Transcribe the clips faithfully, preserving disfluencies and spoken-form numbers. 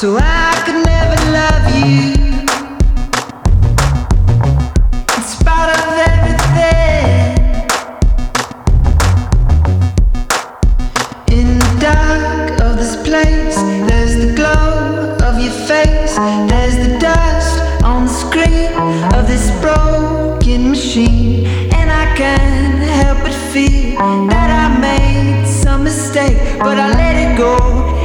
So I could never love you in spite of everything. In the dark of this place, there's the glow of your face. There's the dust on the screen of this broken machine, and I can't help but feel that I made some mistake, but I let it go.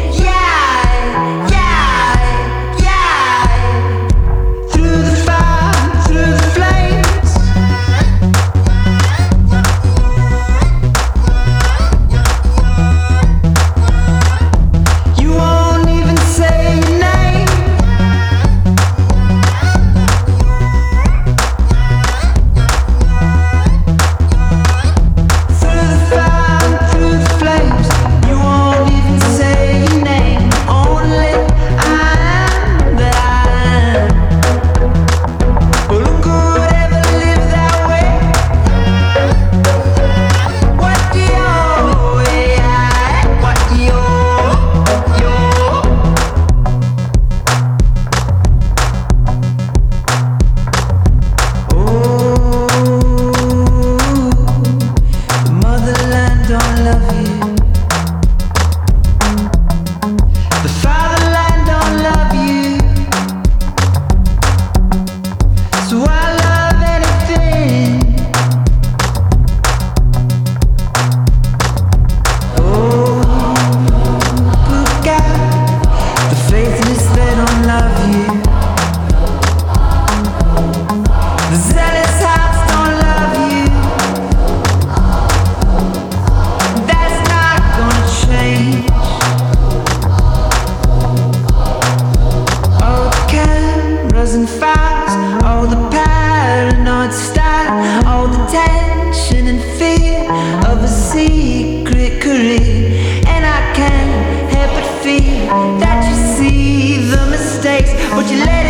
And files, all the paranoid style, all the tension and fear of a secret career. And I can't help but feel that you see the mistakes, but you let it